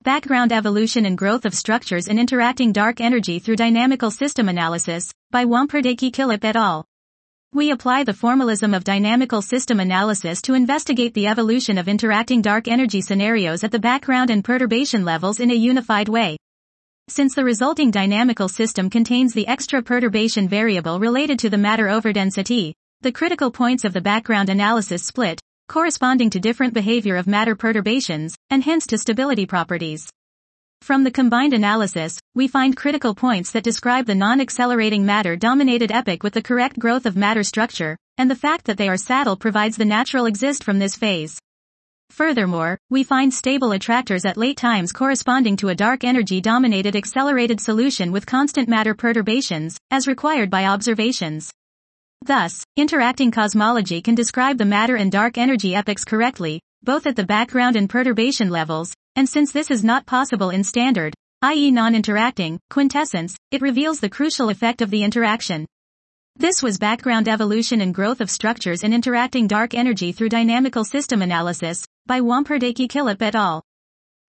Background Evolution and Growth of Structures in Interacting Dark Energy Through Dynamical System Analysis, by Wamperdeke-Killip et al. We apply the formalism of dynamical system analysis to investigate the evolution of interacting dark energy scenarios at the background and perturbation levels in a unified way. Since the resulting dynamical system contains the extra perturbation variable related to the matter overdensity, the critical points of the background analysis split, corresponding to different behavior of matter perturbations, and hence to stability properties. From the combined analysis, we find critical points that describe the non-accelerating matter-dominated epoch with the correct growth of matter structure, and the fact that they are saddle provides the natural exist from this phase. Furthermore, we find stable attractors at late times corresponding to a dark energy-dominated accelerated solution with constant matter perturbations, as required by observations. Thus, interacting cosmology can describe the matter and dark energy epochs correctly, both at the background and perturbation levels, and since this is not possible in standard, i.e. non-interacting, quintessence, it reveals the crucial effect of the interaction. This was Background Evolution and Growth of Structures in Interacting Dark Energy Through Dynamical System Analysis, by Wamperdeke-Killip et al.